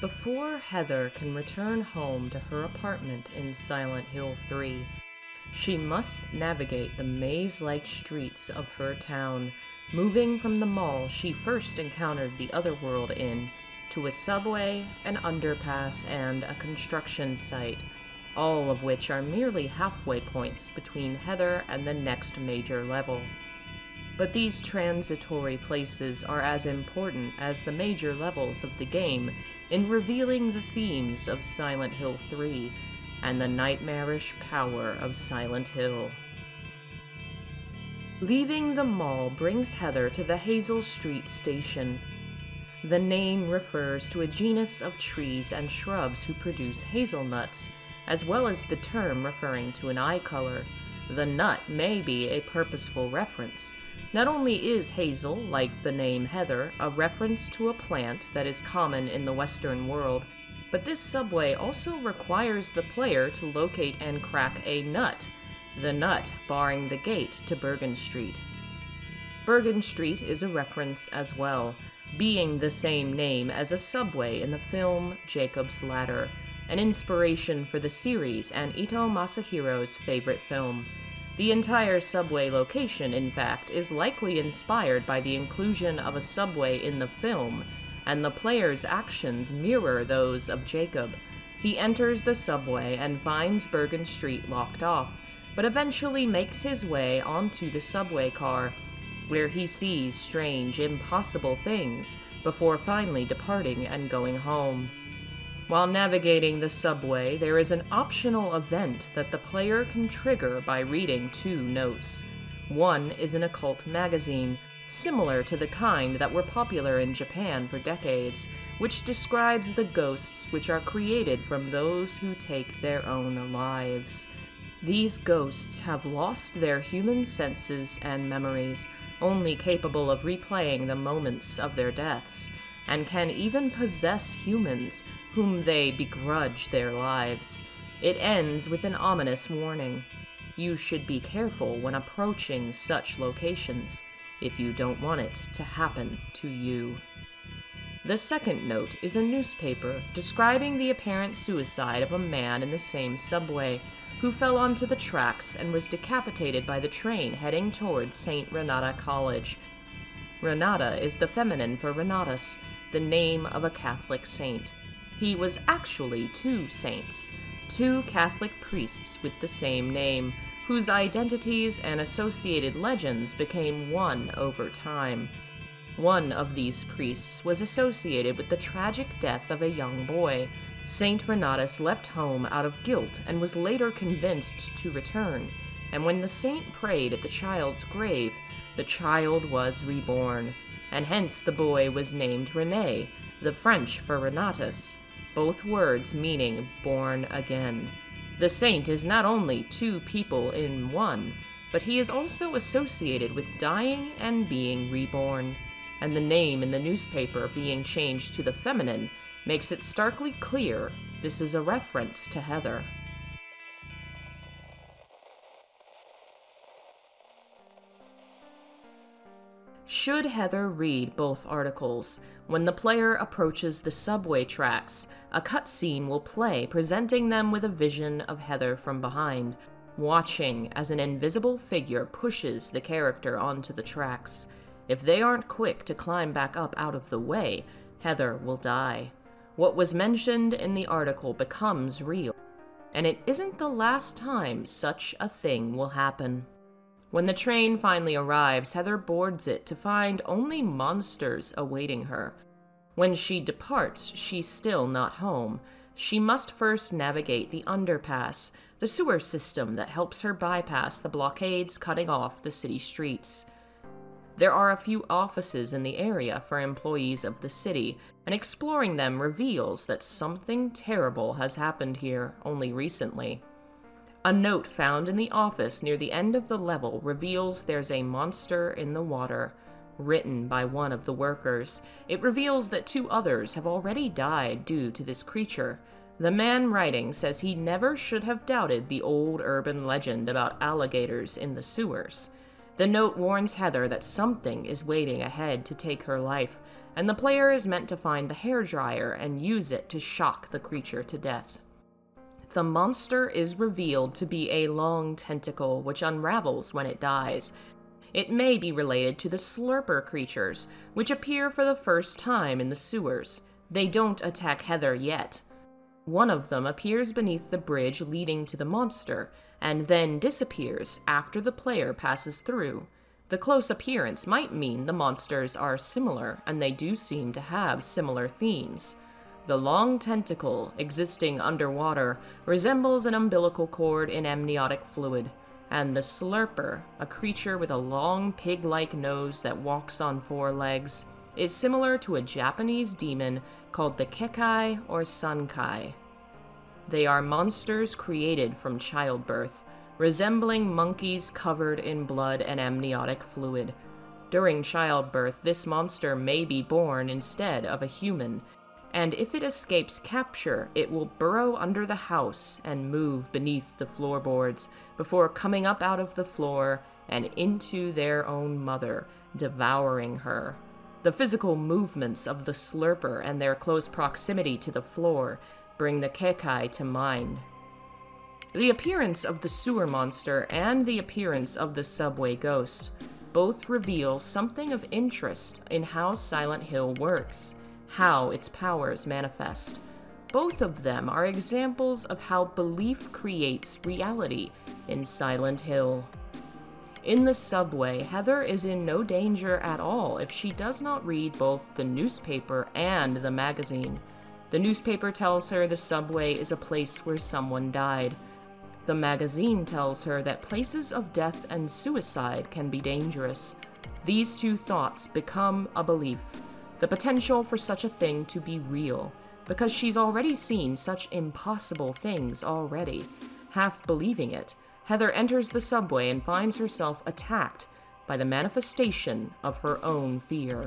Before Heather can return home to her apartment in Silent Hill 3, she must navigate the maze-like streets of her town, moving from the mall she first encountered the Otherworld in, to a subway, an underpass, and a construction site, all of which are merely halfway points between Heather and the next major level. But these transitory places are as important as the major levels of the game in revealing the themes of Silent Hill 3 and the nightmarish power of Silent Hill. Leaving the mall brings Heather to the Hazel Street station. The name refers to a genus of trees and shrubs who produce hazelnuts, as well as the term referring to an eye color. The nut may be a purposeful reference. Not only is hazel, like the name Heather, a reference to a plant that is common in the Western world, but this subway also requires the player to locate and crack a nut, the nut barring the gate to Bergen Street. Bergen Street is a reference as well, being the same name as a subway in the film Jacob's Ladder, an inspiration for the series and Ito Masahiro's favorite film. The entire subway location, in fact, is likely inspired by the inclusion of a subway in the film, and the player's actions mirror those of Jacob. He enters the subway and finds Bergen Street locked off, but eventually makes his way onto the subway car, where he sees strange, impossible things, before finally departing and going home. While navigating the subway, there is an optional event that the player can trigger by reading 2 notes. One is an occult magazine, similar to the kind that were popular in Japan for decades, which describes the ghosts which are created from those who take their own lives. These ghosts have lost their human senses and memories, only capable of replaying the moments of their deaths, and can even possess humans whom they begrudge their lives. It ends with an ominous warning. You should be careful when approaching such locations, if you don't want it to happen to you. The second note is a newspaper describing the apparent suicide of a man in the same subway, who fell onto the tracks and was decapitated by the train heading towards St. Renata College. Renata is the feminine for Renatus, the name of a Catholic saint. He was actually 2 saints, 2 Catholic priests with the same name, whose identities and associated legends became one over time. One of these priests was associated with the tragic death of a young boy. Saint Renatus left home out of guilt and was later convinced to return, and when the saint prayed at the child's grave, the child was reborn, and hence the boy was named René, the French for Renatus, both words meaning born again. The saint is not only 2 people in one, but he is also associated with dying and being reborn, and the name in the newspaper being changed to the feminine makes it starkly clear this is a reference to Heather. Should Heather read both articles, when the player approaches the subway tracks, a cutscene will play presenting them with a vision of Heather from behind, watching as an invisible figure pushes the character onto the tracks. If they aren't quick to climb back up out of the way, Heather will die. What was mentioned in the article becomes real, and it isn't the last time such a thing will happen. When the train finally arrives, Heather boards it to find only monsters awaiting her. When she departs, she's still not home. She must first navigate the underpass, the sewer system that helps her bypass the blockades cutting off the city streets. There are a few offices in the area for employees of the city, and exploring them reveals that something terrible has happened here only recently. A note found in the office near the end of the level reveals there's a monster in the water, written by one of the workers. It reveals that 2 others have already died due to this creature. The man writing says he never should have doubted the old urban legend about alligators in the sewers. The note warns Heather that something is waiting ahead to take her life, and the player is meant to find the hairdryer and use it to shock the creature to death. The monster is revealed to be a long tentacle which unravels when it dies. It may be related to the Slurper creatures, which appear for the first time in the sewers. They don't attack Heather yet. One of them appears beneath the bridge leading to the monster, and then disappears after the player passes through. The close appearance might mean the monsters are similar, and they do seem to have similar themes. The long tentacle, existing underwater, resembles an umbilical cord in amniotic fluid, and the Slurper, a creature with a long pig-like nose that walks on 4 legs, is similar to a Japanese demon called the Kekai or Sankai. They are monsters created from childbirth, resembling monkeys covered in blood and amniotic fluid. During childbirth, this monster may be born instead of a human, and if it escapes capture, it will burrow under the house and move beneath the floorboards before coming up out of the floor and into their own mother, devouring her. The physical movements of the Slurper and their close proximity to the floor bring the Kekai to mind. The appearance of the sewer monster and the appearance of the subway ghost both reveal something of interest in how Silent Hill works, how its powers manifest. Both of them are examples of how belief creates reality in Silent Hill. In the subway, Heather is in no danger at all if she does not read both the newspaper and the magazine. The newspaper tells her the subway is a place where someone died. The magazine tells her that places of death and suicide can be dangerous. These two thoughts become a belief, the potential for such a thing to be real, because she's already seen such impossible things already. Half believing it, Heather enters the subway and finds herself attacked by the manifestation of her own fear.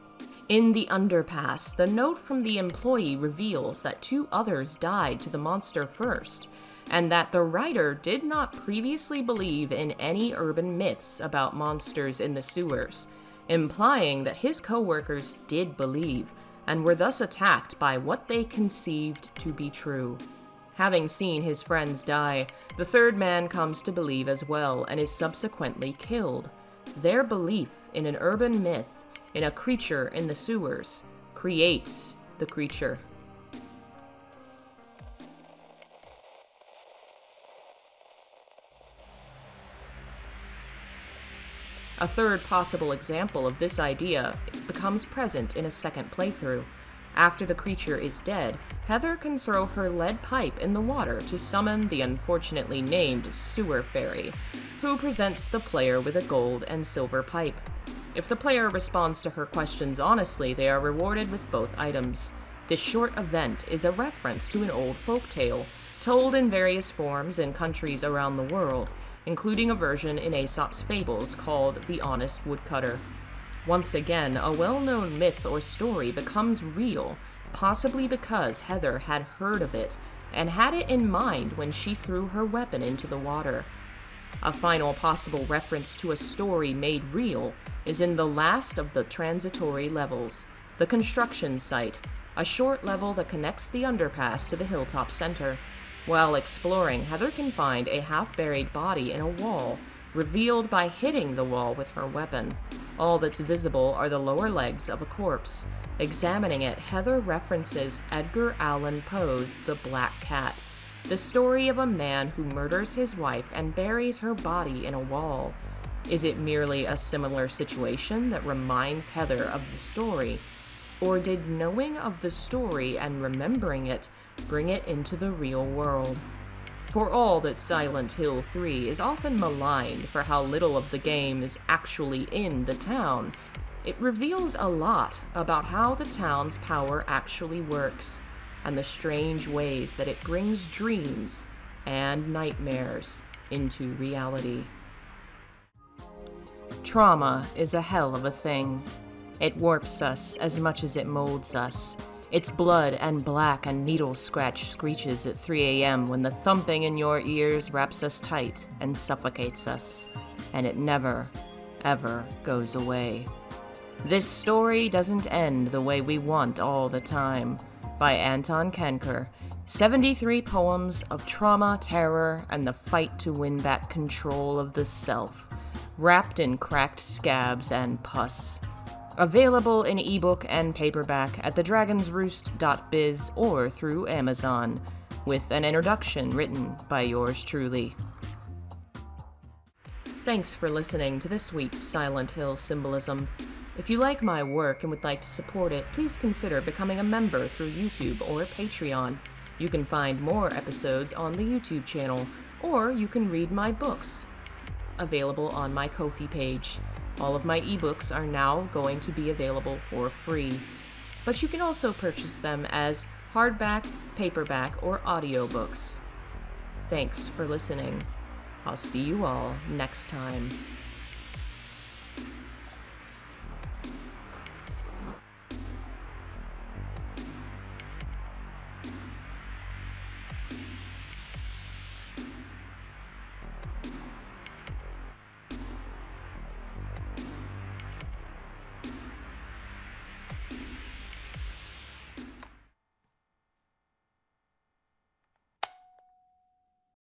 In the underpass, the note from the employee reveals that 2 others died to the monster first, and that the writer did not previously believe in any urban myths about monsters in the sewers, implying that his co-workers did believe, and were thus attacked by what they conceived to be true. Having seen his friends die, the 3rd man comes to believe as well, and is subsequently killed. Their belief in an urban myth, in a creature in the sewers, creates the creature. A third possible example of this idea becomes present in a second playthrough. After the creature is dead, Heather can throw her lead pipe in the water to summon the unfortunately named Sewer Fairy, who presents the player with a gold and silver pipe. If the player responds to her questions honestly, they are rewarded with both items. This short event is a reference to an old folktale, told in various forms in countries around the world, including a version in Aesop's Fables called The Honest Woodcutter. Once again, a well-known myth or story becomes real, possibly because Heather had heard of it and had it in mind when she threw her weapon into the water. A final possible reference to a story made real is in the last of the transitory levels, the construction site, a short level that connects the underpass to the hilltop center. While exploring, Heather can find a half-buried body in a wall, revealed by hitting the wall with her weapon. All that's visible are the lower legs of a corpse. Examining it, Heather references Edgar Allan Poe's The Black Cat, the story of a man who murders his wife and buries her body in a wall. Is it merely a similar situation that reminds Heather of the story? Or did knowing of the story and remembering it bring it into the real world? For all that Silent Hill 3 is often maligned for how little of the game is actually in the town, it reveals a lot about how the town's power actually works, and the strange ways that it brings dreams and nightmares into reality. Trauma is a hell of a thing. It warps us as much as it molds us. Its blood and black and needle scratch screeches at 3 a.m. when the thumping in your ears wraps us tight and suffocates us. And it never, ever goes away. This story doesn't end the way we want all the time, by Anton Kenker. 73 poems of trauma, terror, and the fight to win back control of the self, wrapped in cracked scabs and pus. Available in ebook and paperback at thedragonsroost.biz or through Amazon, with an introduction written by yours truly. Thanks for listening to this week's Silent Hill Symbolism. If you like my work and would like to support it, please consider becoming a member through YouTube or Patreon. You can find more episodes on the YouTube channel, or you can read my books, available on my Ko-fi page. All of my ebooks are now going to be available for free, but you can also purchase them as hardback, paperback, or audiobooks. Thanks for listening. I'll see you all next time.